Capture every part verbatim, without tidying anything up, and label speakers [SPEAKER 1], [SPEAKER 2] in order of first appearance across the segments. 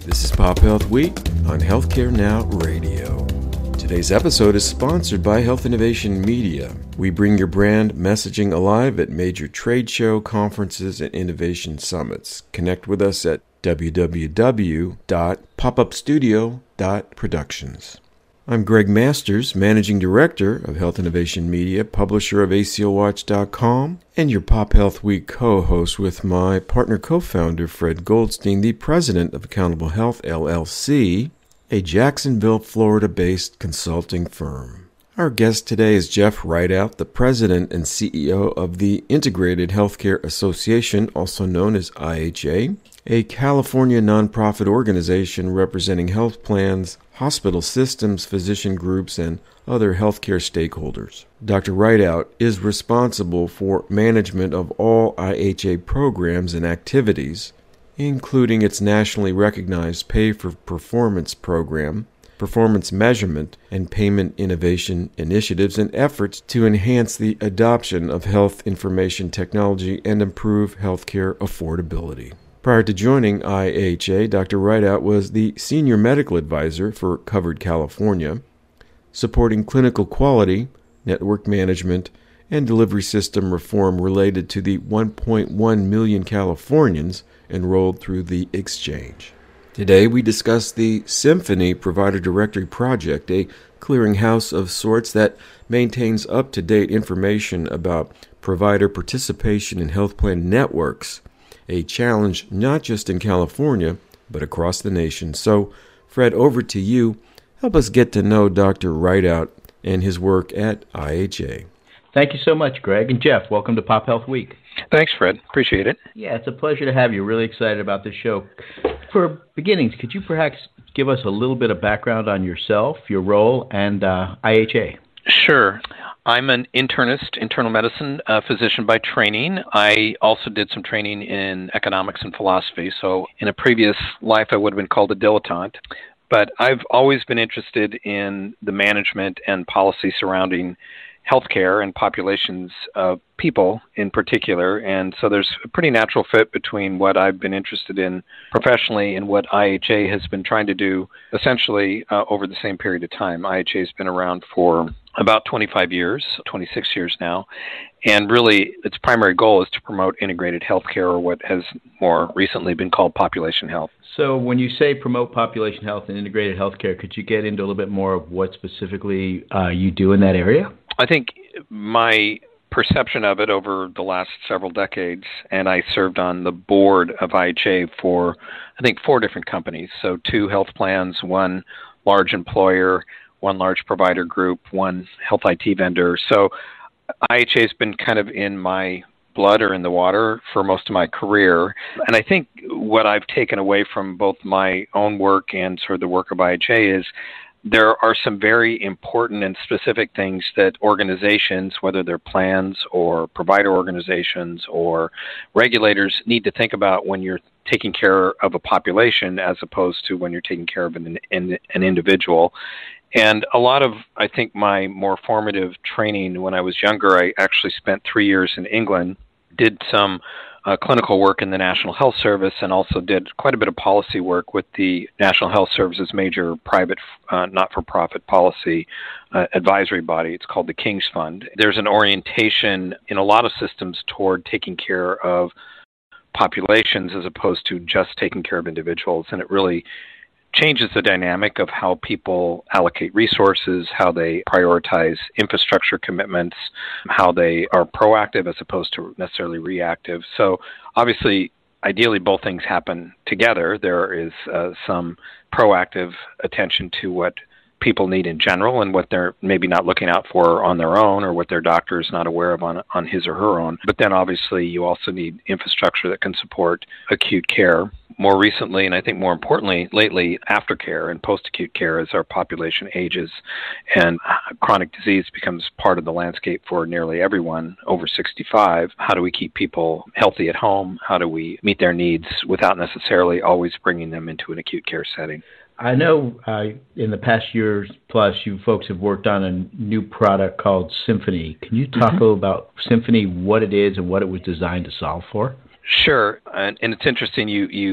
[SPEAKER 1] This is Pop Health Week on Healthcare Now Radio. Today's episode is sponsored by Health Innovation Media. We bring your brand messaging alive at major trade show, conferences, and innovation summits. Connect with us at w w w dot pop up studio dot productions. I'm Greg Masters, Managing Director of Health Innovation Media, publisher of A C O Watch dot com, and your Pop Health Week co-host with my partner co-founder, Fred Goldstein, the President of Accountable Health, L L C, a Jacksonville, Florida-based consulting firm. Our guest today is Jeff Rideout, the President and C E O of the Integrated Healthcare Association, also known as I H A, a California nonprofit organization representing health plans, hospital systems, physician groups, and other healthcare stakeholders. Doctor Rideout is responsible for management of all I H A programs and activities, including its nationally recognized pay-for-performance program, performance measurement, and payment innovation initiatives and efforts to enhance the adoption of health information technology and improve healthcare affordability. Prior to joining I H A, Doctor Rideout was the Senior Medical Advisor for Covered California, supporting clinical quality, network management, and delivery system reform related to the one point one million Californians enrolled through the exchange. Today, we discuss the Symphony Provider Directory Project, a clearinghouse of sorts that maintains up-to-date information about provider participation in health plan networks, a challenge not just in California, but across the nation. So, Fred, over to you. Help us get to know Doctor Rideout and his work at I H A.
[SPEAKER 2] Thank you so much, Greg. And Jeff, welcome to Pop Health Week.
[SPEAKER 3] Thanks, Fred. Appreciate it.
[SPEAKER 2] Yeah, it's a pleasure to have you. Really excited about this show. For beginnings, could you perhaps give us a little bit of background on yourself, your role, and uh, I H A?
[SPEAKER 3] Sure. I'm an internist, internal medicine uh, physician by training. I also did some training in economics and philosophy. So in a previous life, I would have been called a dilettante. But I've always been interested in the management and policy surrounding healthcare and populations of people in particular. And so there's a pretty natural fit between what I've been interested in professionally and what I H A has been trying to do essentially uh, over the same period of time. I H A has been around for about twenty-five years, twenty-six years now. And really, its primary goal is to promote integrated healthcare, or what has more recently been called population health.
[SPEAKER 2] So when you say promote population health and integrated healthcare, could you get into a little bit more of what specifically uh, you do in that area?
[SPEAKER 3] I think my perception of it over the last several decades, and I served on the board of I H A for, I think, four different companies. So two health plans, one large employer, one large provider group, one health I T vendor. So I H A has been kind of in my blood or in the water for most of my career. And I think what I've taken away from both my own work and sort of the work of I H A is there are some very important and specific things that organizations, whether they're plans or provider organizations or regulators, need to think about when you're taking care of a population as opposed to when you're taking care of an, an, an individual. And a lot of, I think, my more formative training when I was younger, I actually spent three years in England, did some uh, clinical work in the National Health Service, and also did quite a bit of policy work with the National Health Service's major private, uh, not-for-profit policy uh, advisory body. It's called the King's Fund. There's an orientation in a lot of systems toward taking care of populations as opposed to just taking care of individuals, and it really changes the dynamic of how people allocate resources, how they prioritize infrastructure commitments, how they are proactive as opposed to necessarily reactive. So obviously, ideally, both things happen together. There is uh, some proactive attention to what people need in general and what they're maybe not looking out for on their own, or what their doctor is not aware of on, on his or her own. But then obviously you also need infrastructure that can support acute care. More recently, and I think more importantly, lately, aftercare and post-acute care as our population ages and chronic disease becomes part of the landscape for nearly everyone over sixty-five. How do we keep people healthy at home? How do we meet their needs without necessarily always bringing them into an acute care setting?
[SPEAKER 2] I know uh, in the past years plus, you folks have worked on a new product called Symphony. Can you talk mm-hmm. a little about Symphony, what it is and what it was designed to solve for?
[SPEAKER 3] Sure, and, and it's interesting you, you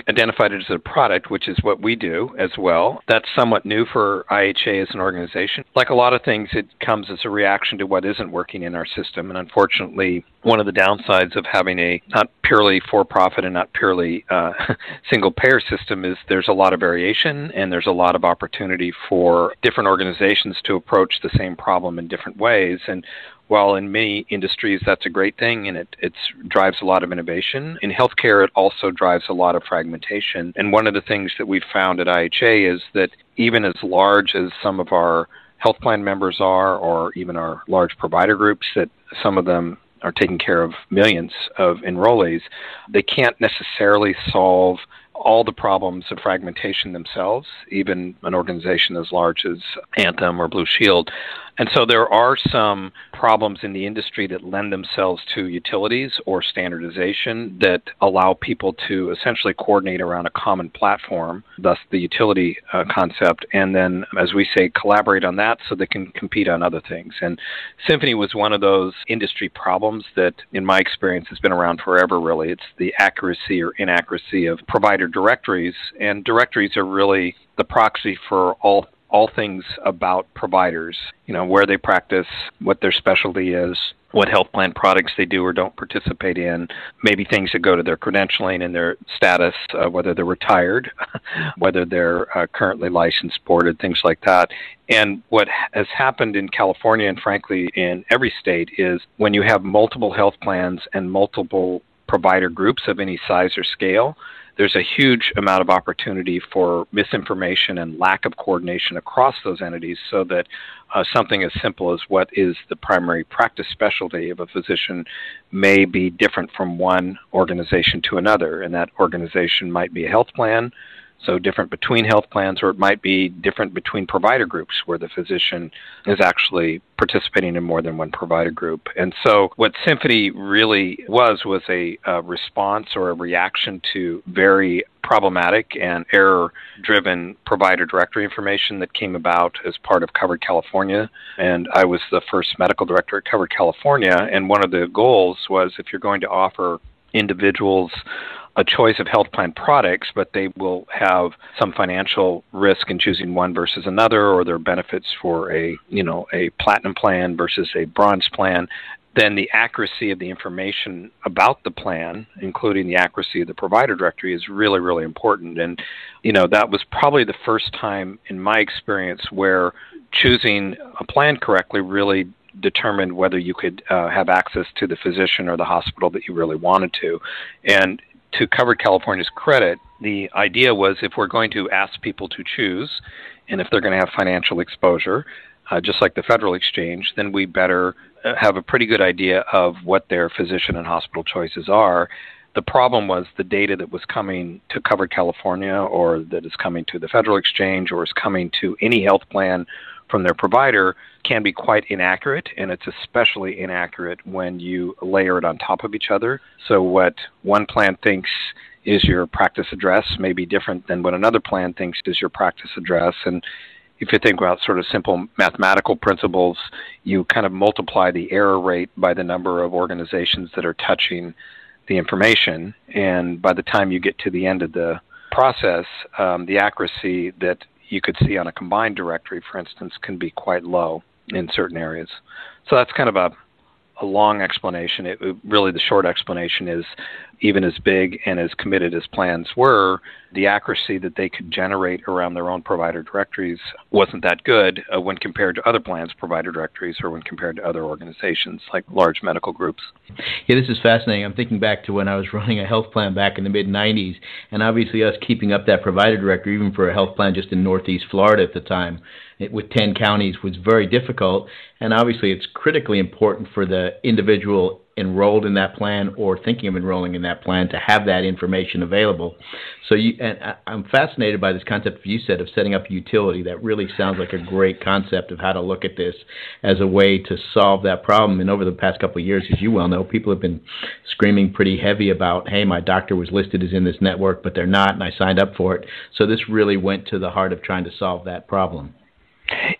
[SPEAKER 3] identified it as a product, which is what we do as well. That's somewhat new for I H A as an organization. Like a lot of things, it comes as a reaction to what isn't working in our system. And unfortunately, one of the downsides of having a not purely for-profit and not purely uh, single-payer system is there's a lot of variation and there's a lot of opportunity for different organizations to approach the same problem in different ways. And while in many industries that's a great thing and it it's, drives a lot of innovation, in healthcare it also drives a lot of fragmentation. And one of the things that we've found at I H A is that even as large as some of our health plan members are, or even our large provider groups, that some of them are taking care of millions of enrollees, they can't necessarily solve all the problems of fragmentation themselves, even an organization as large as Anthem or Blue Shield. And so there are some problems in the industry that lend themselves to utilities or standardization that allow people to essentially coordinate around a common platform, thus the utility uh, concept, and then, as we say, collaborate on that so they can compete on other things. And Symphony was one of those industry problems that, in my experience, has been around forever, really. It's the accuracy or inaccuracy of provider directories, and directories are really the proxy for all all things about providers, you know, where they practice, what their specialty is, what health plan products they do or don't participate in, maybe things that go to their credentialing and their status, uh, whether they're retired, whether they're uh, currently licensed, boarded, things like that. And what has happened in California, and frankly in every state, is when you have multiple health plans and multiple provider groups of any size or scale, there's a huge amount of opportunity for misinformation and lack of coordination across those entities, so that uh, something as simple as what is the primary practice specialty of a physician may be different from one organization to another. And that organization might be a health plan, so different between health plans, or it might be different between provider groups where the physician is actually participating in more than one provider group. And so what Symphony really was was a, a response or a reaction to very problematic and error-driven provider directory information that came about as part of Covered California. And I was the first medical director at Covered California, and one of the goals was, if you're going to offer individuals a choice of health plan products, but they will have some financial risk in choosing one versus another, or their benefits for a, you know, a platinum plan versus a bronze plan, then the accuracy of the information about the plan, including the accuracy of the provider directory, is really, really important. And, you know, that was probably the first time in my experience where choosing a plan correctly really determined whether you could uh, have access to the physician or the hospital that you really wanted to. And to Covered California's credit, the idea was, if we're going to ask people to choose, and if they're going to have financial exposure, uh, just like the federal exchange, then we better uh, have a pretty good idea of what their physician and hospital choices are. The problem was the data that was coming to Covered California, or that is coming to the federal exchange, or is coming to any health plan from their provider, can be quite inaccurate, and it's especially inaccurate when you layer it on top of each other. So what one plan thinks is your practice address may be different than what another plan thinks is your practice address. And if you think about sort of simple mathematical principles, you kind of multiply the error rate by the number of organizations that are touching the information, and by the time you get to the end of the process, um, the accuracy that you could see on a combined directory, for instance, can be quite low in certain areas. So that's kind of a, a long explanation. It, it, really, the short explanation is, even as big and as committed as plans were, the accuracy that they could generate around their own provider directories wasn't that good uh, when compared to other plans' provider directories, or when compared to other organizations like large medical groups.
[SPEAKER 2] Yeah, this is fascinating. I'm thinking back to when I was running a health plan back in the mid nineties, and obviously us keeping up that provider directory, even for a health plan just in Northeast Florida at the time, it, with ten counties, was very difficult. And obviously it's critically important for the individual enrolled in that plan or thinking of enrolling in that plan to have that information available. So you, and I'm fascinated by this concept you said of setting up a utility. That really sounds like a great concept of how to look at this as a way to solve that problem. And over the past couple of years, as you well know, people have been screaming pretty heavy about, hey, my doctor was listed as in this network, but they're not, and I signed up for it. So this really went to the heart of trying to solve that problem.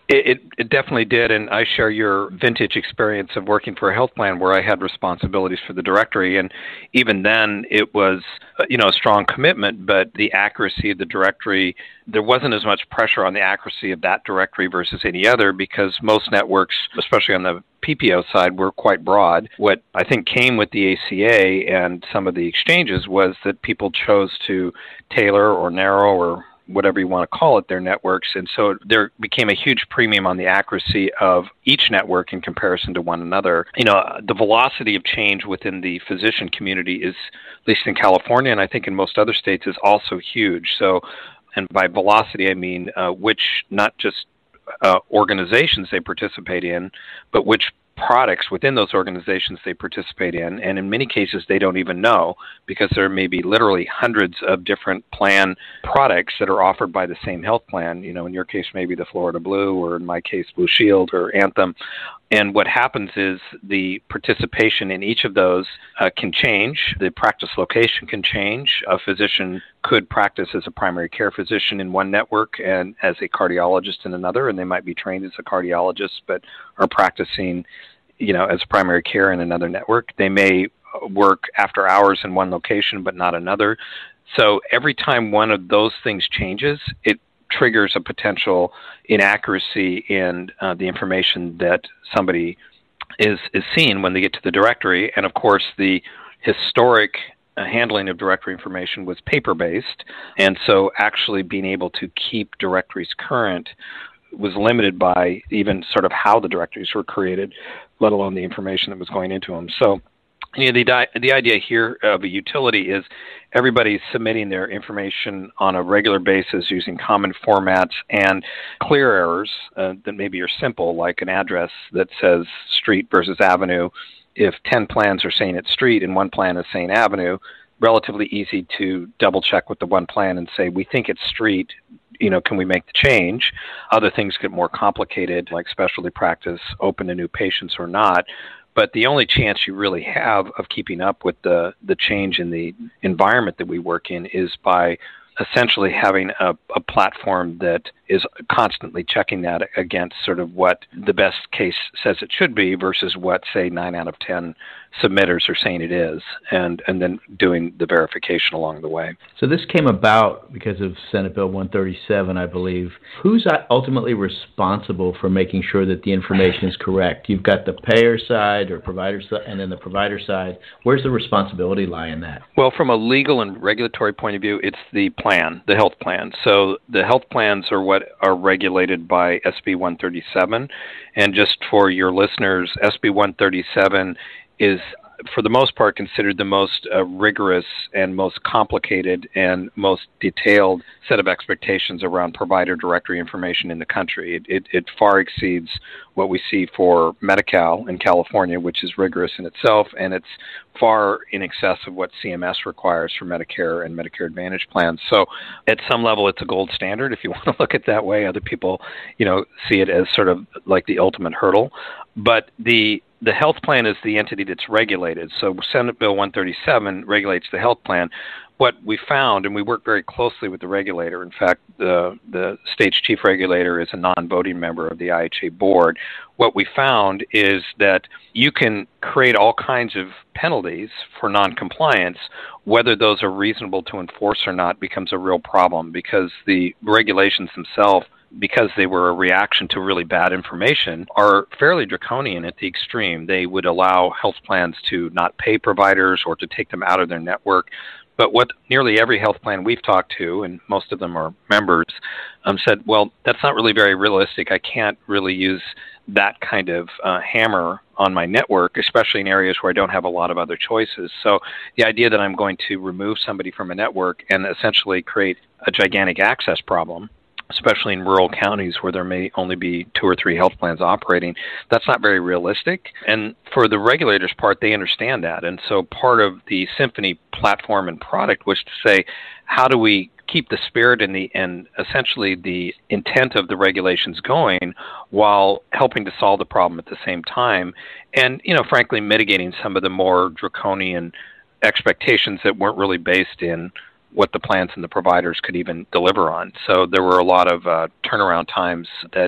[SPEAKER 3] It, it, it definitely did, and I share your vintage experience of working for a health plan where I had responsibilities for the directory, and even then it was, you know, a strong commitment, but the accuracy of the directory, there wasn't as much pressure on the accuracy of that directory versus any other because most networks, especially on the P P O side, were quite broad. What I think came with the A C A and some of the exchanges was that people chose to tailor or narrow or whatever you want to call it, their networks. And so there became a huge premium on the accuracy of each network in comparison to one another. You know, the velocity of change within the physician community is, at least in California, and I think in most other states, is also huge. So, and by velocity, I mean uh, which, not just uh, organizations they participate in, but which products within those organizations they participate in, and in many cases they don't even know because there may be literally hundreds of different plan products that are offered by the same health plan. You know, in your case maybe the Florida Blue, or in my case Blue Shield or Anthem. And what happens is the participation in each of those uh, can change. The practice location can change. A physician could practice as a primary care physician in one network and as a cardiologist in another, and they might be trained as a cardiologist but are practicing, you know, as primary care in another network. They may work after hours in one location but not another. So every time one of those things changes, it triggers a potential inaccuracy in uh, the information that somebody is is seeing when they get to the directory. And of course, the historic uh, handling of directory information was paper-based, and so actually being able to keep directories current was limited by even sort of how the directories were created, let alone the information that was going into them. So, you know, the the idea here of a utility is everybody's submitting their information on a regular basis using common formats, and clear errors uh, that maybe are simple, like an address that says street versus avenue. If ten plans are saying it's street and one plan is saying avenue, relatively easy to double check with the one plan and say, we think it's street. You know, can we make the change? Other things get more complicated, like specialty practice, open to new patients or not. But the only chance you really have of keeping up with the, the change in the environment that we work in is by essentially having a, a platform that is constantly checking that against sort of what the best case says it should be versus what, say, nine out of ten submitters are saying it is, and, and then doing the verification along the way.
[SPEAKER 2] So this came about because of Senate Bill one thirty-seven, I believe. Who's ultimately responsible for making sure that the information is correct? You've got the payer side or provider side, and then the provider side. Where's the responsibility lie in that?
[SPEAKER 3] Well, from a legal and regulatory point of view, it's the plan, the health plan. So the health plans are what are regulated by S B one thirty-seven. And just for your listeners, S B one thirty-seven is, for the most part, considered the most uh, rigorous and most complicated and most detailed set of expectations around provider directory information in the country. It, it, it far exceeds what we see for Medi-Cal in California, which is rigorous in itself, and it's far in excess of what C M S requires for Medicare and Medicare Advantage plans. So at some level, it's a gold standard, if you want to look at it that way. Other people, you know, see it as sort of like the ultimate hurdle. But the The health plan is the entity that's regulated. So Senate Bill one thirty-seven regulates the health plan. What we found, and we work very closely with the regulator. In fact, the, the state's chief regulator is a non-voting member of the I H A board. What we found is that you can create all kinds of penalties for noncompliance. Whether those are reasonable to enforce or not becomes a real problem, because the regulations themselves, because they were a reaction to really bad information, are fairly draconian at the extreme. They would allow health plans to not pay providers or to take them out of their network. But what nearly every health plan we've talked to, and most of them are members, um, said, well, that's not really very realistic. I can't really use that kind of uh, hammer on my network, especially in areas where I don't have a lot of other choices. So the idea that I'm going to remove somebody from a network and essentially create a gigantic access problem, especially in rural counties where there may only be two or three health plans operating, that's not very realistic. And for the regulators' part, they understand that. And so part of the Symphony platform and product was to say, how do we keep the spirit and the and essentially the intent of the regulations going while helping to solve the problem at the same time, and, you know, frankly, mitigating some of the more draconian expectations that weren't really based in what the plans and the providers could even deliver on. So there were a lot of uh, turnaround times that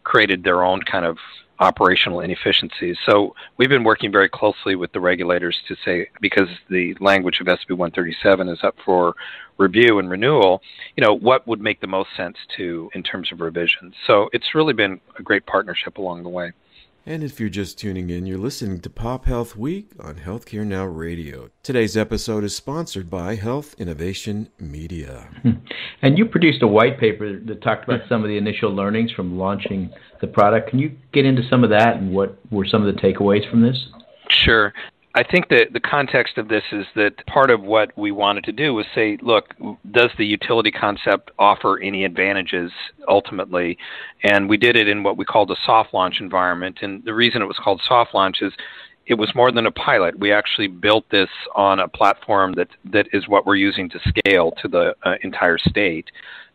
[SPEAKER 3] created their own kind of operational inefficiencies. So we've been working very closely with the regulators to say, because the language of S B one thirty-seven is up for review and renewal, you know, what would make the most sense to in terms of revisions. So it's really been a great partnership along the way.
[SPEAKER 1] And if you're just tuning in, you're listening to Pop Health Week on Healthcare Now Radio. Today's episode is sponsored by Health Innovation Media.
[SPEAKER 2] And you produced a white paper that talked about some of the initial learnings from launching the product. Can you get into some of that and what were some of the takeaways from this?
[SPEAKER 3] Sure. I think that the context of this is that part of what we wanted to do was say, look, does the utility concept offer any advantages ultimately? And we did it in what we called a soft launch environment. And the reason it was called soft launch is it was more than a pilot. We actually built this on a platform that that is what we're using to scale to the uh, entire state.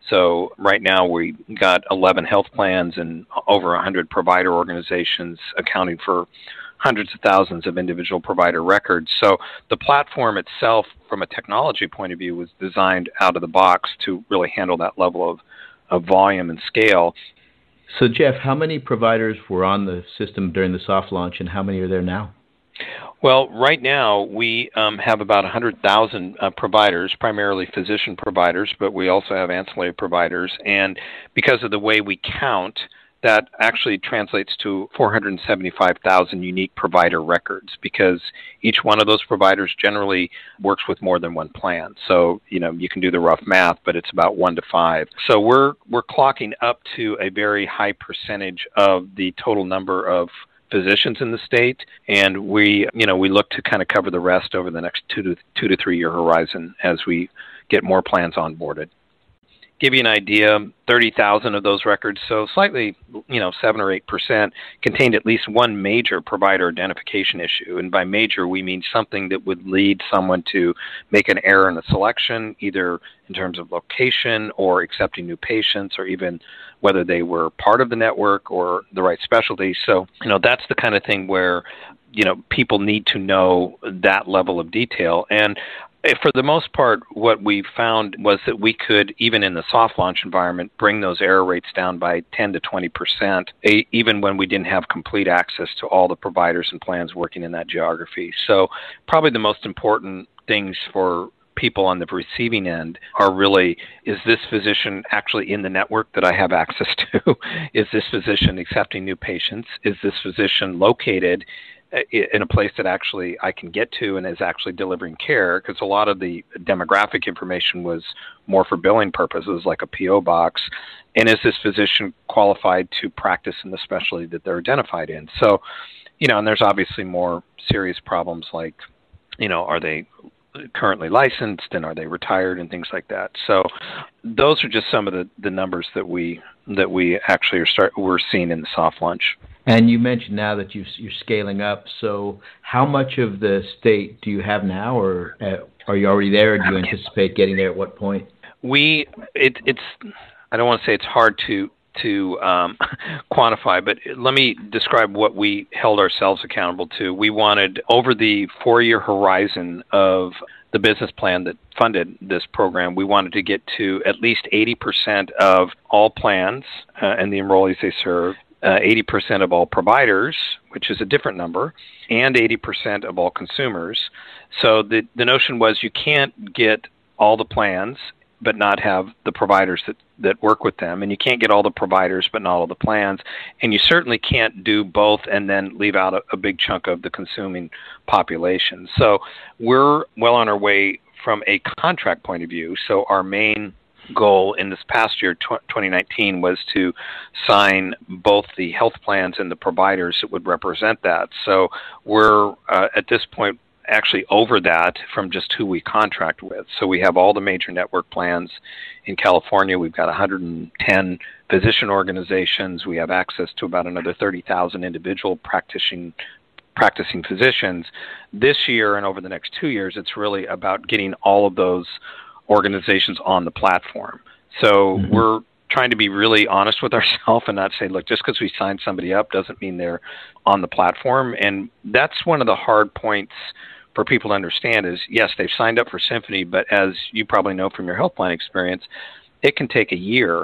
[SPEAKER 3] So right now we got eleven health plans and over one hundred provider organizations accounting for hundreds of thousands of individual provider records. So the platform itself, from a technology point of view, was designed out of the box to really handle that level of, of volume and scale.
[SPEAKER 2] So Jeff, how many providers were on the system during the soft launch and how many are there now?
[SPEAKER 3] Well, right now we um, have about one hundred thousand uh, providers, primarily physician providers, but we also have ancillary providers. And because of the way we count, that actually translates to four hundred seventy-five thousand unique provider records, because each one of those providers generally works with more than one plan. So, you know, you can do the rough math, but it's about one to five. So we're we're clocking up to a very high percentage of the total number of physicians in the state, and we, you know, we look to kind of cover the rest over the next two to two to three year horizon as we get more plans onboarded. Give you an idea, thirty thousand of those records, so slightly, you know, seven or eight percent, contained at least one major provider identification issue. And by major, we mean something that would lead someone to make an error in a selection, either in terms of location or accepting new patients, or even whether they were part of the network or the right specialty. So, you know, that's the kind of thing where, you know, people need to know that level of detail. And for the most part, what we found was that we could, even in the soft launch environment, bring those error rates down by ten to twenty percent, even when we didn't have complete access to all the providers and plans working in that geography. So probably the most important things for people on the receiving end are really, is this physician actually in the network that I have access to? Is this physician accepting new patients? Is this physician located in a place that actually I can get to and is actually delivering care? Because a lot of the demographic information was more for billing purposes, like a P O box. And is this physician qualified to practice in the specialty that they're identified in? So, you know, and there's obviously more serious problems like, you know, are they currently licensed and are they retired and things like that. So those are just some of the, the numbers that we that we actually are start we're seeing in the soft launch.
[SPEAKER 2] And you mentioned now that you've, you're scaling up. So how much of the state do you have now, or uh, are you already there, or do you anticipate getting there at what point?
[SPEAKER 3] We it, it's I don't want to say it's hard to to um, quantify, but let me describe what we held ourselves accountable to. We wanted, over the four-year horizon of the business plan that funded this program, we wanted to get to at least eighty percent of all plans uh, and the enrollees they serve, uh, eighty percent of all providers, which is a different number, and eighty percent of all consumers. So the, the notion was you can't get all the plans but not have the providers that, that work with them. And you can't get all the providers but not all the plans. And you certainly can't do both and then leave out a, a big chunk of the consuming population. So we're well on our way from a contract point of view. So our main goal in this past year, twenty nineteen, was to sign both the health plans and the providers that would represent that. So we're, uh, at this point, actually over that from just who we contract with. So we have all the major network plans in California. We've got one hundred ten physician organizations. We have access to about another thirty thousand individual practicing practicing physicians. This year and over the next two years, it's really about getting all of those organizations on the platform. So mm-hmm. we're trying to be really honest with ourselves and not say, look, just because we signed somebody up doesn't mean they're on the platform. And that's one of the hard points for people to understand is, yes, they've signed up for Symphony, but as you probably know from your health plan experience, it can take a year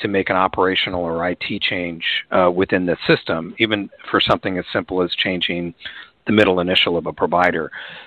[SPEAKER 3] to make an operational or I T change uh, within the system, even for something as simple as changing the middle initial of a provider.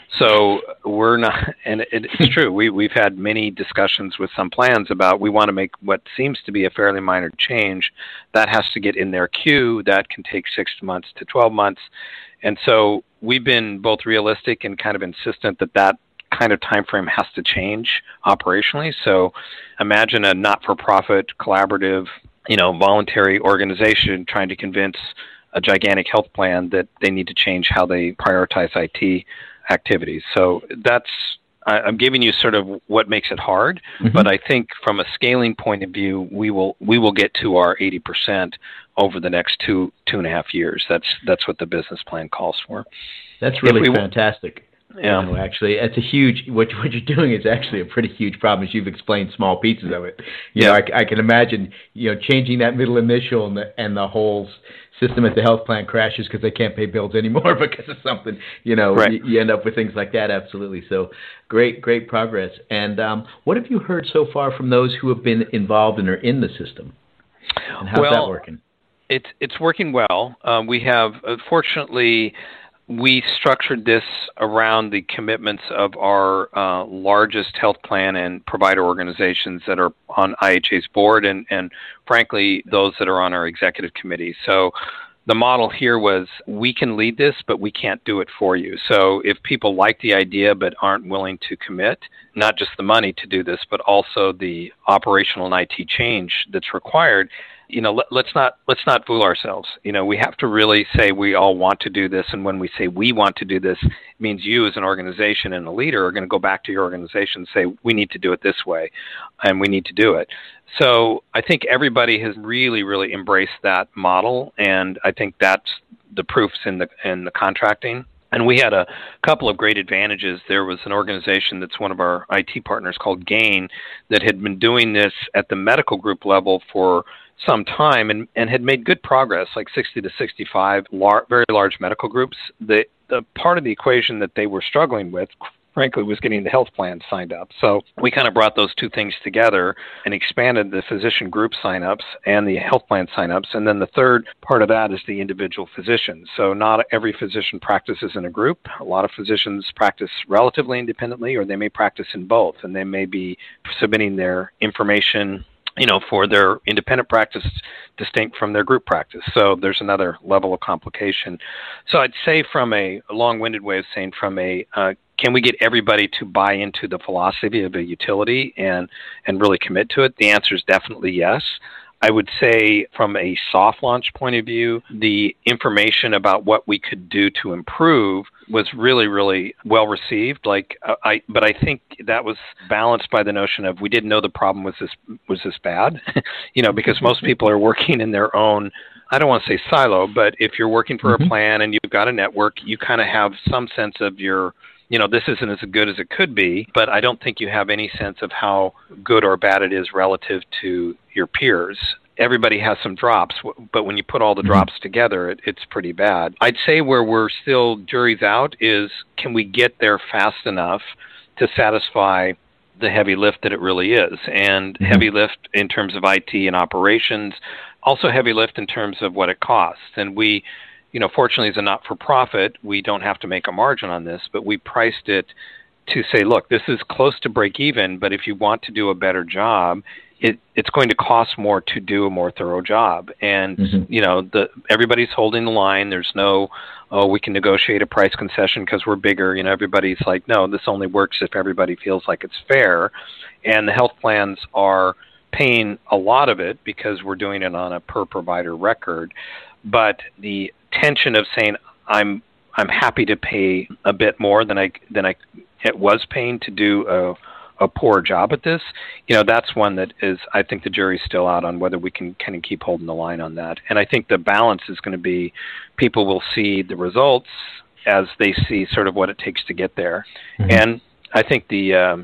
[SPEAKER 3] So we're not, and it, it's true, we, we've had many discussions with some plans about we want to make what seems to be a fairly minor change. That has to get in their queue. That can take six months to twelve months. And so we've been both realistic and kind of insistent that that kind of time frame has to change operationally. So imagine a not-for-profit, collaborative, you know, voluntary organization trying to convince a gigantic health plan that they need to change how they prioritize I T activities. So that's, I, I'm giving you sort of what makes it hard, mm-hmm. but I think from a scaling point of view, we will we will get to our eighty percent over the next two two and a half years. That's that's what the business plan calls for.
[SPEAKER 2] That's really fantastic.
[SPEAKER 3] Yeah,
[SPEAKER 2] you know, actually, it's a huge. What what you're doing is actually a pretty huge problem. As you've explained small pieces of it. You yeah. know, I, I can imagine you know changing that middle initial and the and the whole system at the health plan crashes because they can't pay bills anymore because of something. You know,
[SPEAKER 3] right.
[SPEAKER 2] you, you end up with things like that. Absolutely. So great, great progress. And um, what have you heard so far from those who have been involved and are in the system? And how's
[SPEAKER 3] well,
[SPEAKER 2] that working?
[SPEAKER 3] It's it's working well. Um, we have, uh, fortunately, we structured this around the commitments of our uh, largest health plan and provider organizations that are on I H A's board and, and, frankly, those that are on our executive committee. So the model here was we can lead this, but we can't do it for you. So if people like the idea but aren't willing to commit, not just the money to do this, but also the operational and I T change that's required, you know, let, let's not let's not fool ourselves. You know, we have to really say we all want to do this, and when we say we want to do this, it means you as an organization and a leader are going to go back to your organization and say we need to do it this way, and we need to do it. So I think everybody has really, really embraced that model, and I think that's the proofs in the in the contracting. And we had a couple of great advantages. There was an organization that's one of our I T partners called Gain that had been doing this at the medical group level for some time and, and had made good progress, like sixty to sixty-five lar- very large medical groups. The, the part of the equation that they were struggling with, frankly, was getting the health plan signed up. So we kind of brought those two things together and expanded the physician group signups and the health plan signups. And then the third part of that is the individual physicians. So not every physician practices in a group. A lot of physicians practice relatively independently, or they may practice in both, and they may be submitting their information, you know, for their independent practice distinct from their group practice. So there's another level of complication. So I'd say from a, a long-winded way of saying from a, uh, can we get everybody to buy into the philosophy of a utility and, and really commit to it? The answer is definitely yes. I would say from a soft launch point of view, the information about what we could do to improve was really, really well received. Like, uh, I, but I think that was balanced by the notion of we didn't know the problem was this was this bad, you know, because most people are working in their own. I don't want to say silo, but if you're working for mm-hmm. a plan and you've got a network, you kind of have some sense of your. You know, this isn't as good as it could be, but I don't think you have any sense of how good or bad it is relative to your peers. Everybody has some drops, but when you put all the drops together, it, it's pretty bad. I'd say where we're still jury's out is can we get there fast enough to satisfy the heavy lift that it really is, and mm-hmm. heavy lift in terms of I T and operations, also heavy lift in terms of what it costs. And we You know, fortunately, as a not-for-profit, we don't have to make a margin on this, but we priced it to say, look, this is close to break even, but if you want to do a better job, it, it's going to cost more to do a more thorough job. And, mm-hmm. you know, the everybody's holding the line. There's no, oh, we can negotiate a price concession because we're bigger. You know, everybody's like, no, this only works if everybody feels like it's fair. And the health plans are paying a lot of it because we're doing it on a per-provider record. But the tension of saying I'm I'm happy to pay a bit more than I than I it was paying to do a a poor job at this, you know, that's one that is I think the jury's still out on whether we can kind of keep holding the line on that. And I think the balance is going to be people will see the results as they see sort of what it takes to get there. Mm-hmm. And I think the um,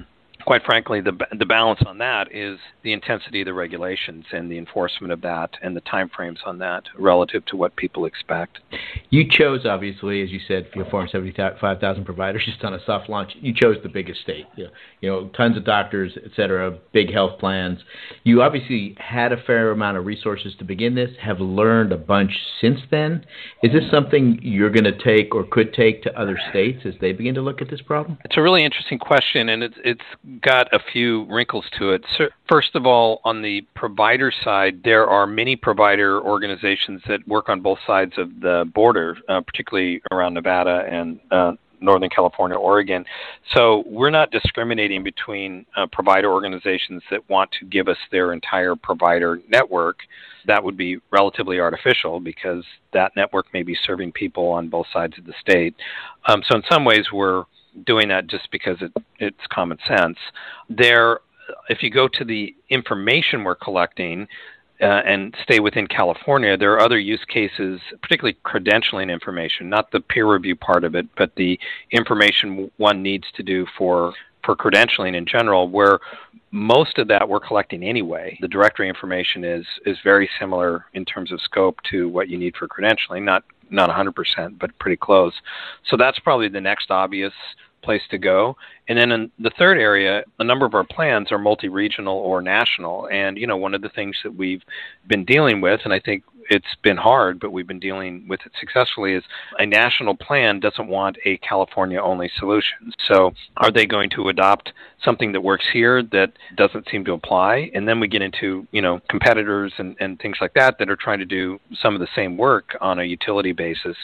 [SPEAKER 3] quite frankly, the the balance on that is the intensity of the regulations and the enforcement of that and the timeframes on that relative to what people expect.
[SPEAKER 2] You chose, obviously, as you said, four hundred seventy-five thousand providers just on a soft launch. You chose the biggest state. You know, you know, tons of doctors, et cetera, big health plans. You obviously had a fair amount of resources to begin this, have learned a bunch since then. Is this something you're going to take or could take to other states as they begin to look at this problem?
[SPEAKER 3] It's a really interesting question, and it's it's got a few wrinkles to it. So first of all, on the provider side, there are many provider organizations that work on both sides of the border, uh, particularly around Nevada and uh, Northern California, Oregon. So we're not discriminating between uh, provider organizations that want to give us their entire provider network. That would be relatively artificial because that network may be serving people on both sides of the state. Um, so in some ways, we're doing that just because it, it's common sense. There, if you go to the information we're collecting uh, and stay within California, there are other use cases, particularly credentialing information, not the peer review part of it, but the information one needs to do for for credentialing in general, where most of that we're collecting anyway. The directory information is is very similar in terms of scope to what you need for credentialing, not not one hundred percent, but pretty close. So that's probably the next obvious place to go. And then in the third area, a number of our plans are multi-regional or national. And, you know, one of the things that we've been dealing with, and I think it's been hard, but we've been dealing with it successfully, is a national plan doesn't want a California-only solution. So are they going to adopt something that works here that doesn't seem to apply? And then we get into, you know, competitors and, and things like that that are trying to do some of the same work on a utility basis.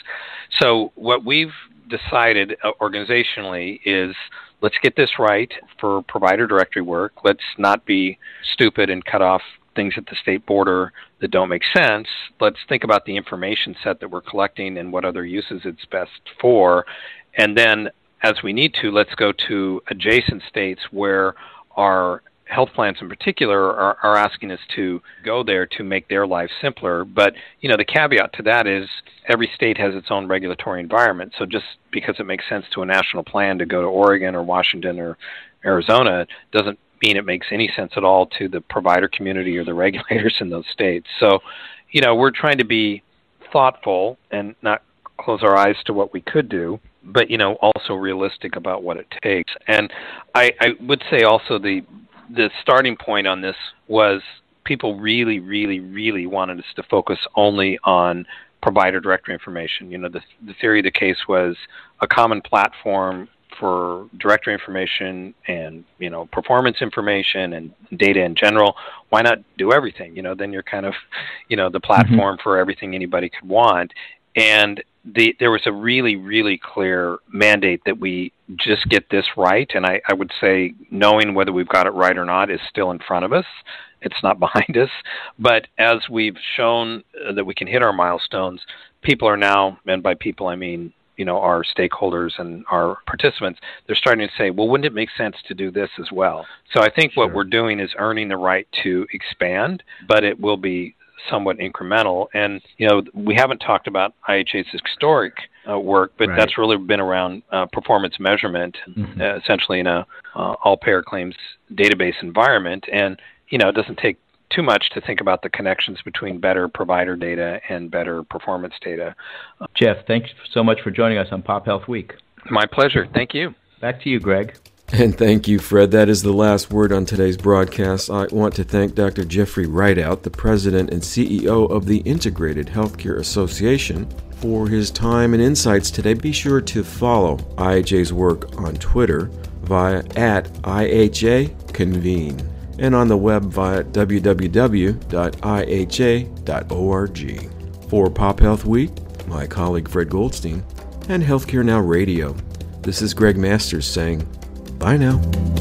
[SPEAKER 3] So what we've decided uh, organizationally is let's get this right for provider directory work. Let's not be stupid and cut off things at the state border that don't make sense. Let's think about the information set that we're collecting and what other uses it's best for. And then as we need to, let's go to adjacent states where our health plans in particular are, are asking us to go there to make their lives simpler. But, you know, the caveat to that is every state has its own regulatory environment. So just because it makes sense to a national plan to go to Oregon or Washington or Arizona doesn't mean it makes any sense at all to the provider community or the regulators in those states. So, you know, we're trying to be thoughtful and not close our eyes to what we could do, but, you know, also realistic about what it takes. And I, I would say also the the starting point on this was people really, really, really wanted us to focus only on provider directory information. You know, the, the theory of the case was a common platform for directory information and, you know, performance information and data in general. Why not do everything? You know, then you're kind of, you know, the platform mm-hmm. for everything anybody could want. And the, there was a really, really clear mandate that we just get this right. And I, I would say knowing whether we've got it right or not is still in front of us. It's not behind us. But as we've shown that we can hit our milestones, people are now, and by people I mean, you know, our stakeholders and our participants, they're starting to say, well, wouldn't it make sense to do this as well? So I think sure. what we're doing is earning the right to expand, but it will be somewhat incremental. And, you know, we haven't talked about I H A's historic uh, work, but right. that's really been around uh, performance measurement, mm-hmm. uh, essentially in a uh, all-payer claims database environment. And, you know, it doesn't take too much to think about the connections between better provider data and better performance data.
[SPEAKER 2] Jeff, thanks so much for joining us on Pop Health Week.
[SPEAKER 3] My pleasure. Thank you.
[SPEAKER 2] Back to you, Greg.
[SPEAKER 1] And thank you, Fred. That is the last word on today's broadcast. I want to thank Doctor Jeffrey Rideout, the president and C E O of the Integrated Healthcare Association, for his time and insights today. Be sure to follow I H A's work on Twitter via at I H A Convene and on the web via w w w dot i h a dot org. For Pop Health Week, my colleague Fred Goldstein, and Healthcare Now Radio, this is Greg Masters saying, bye now.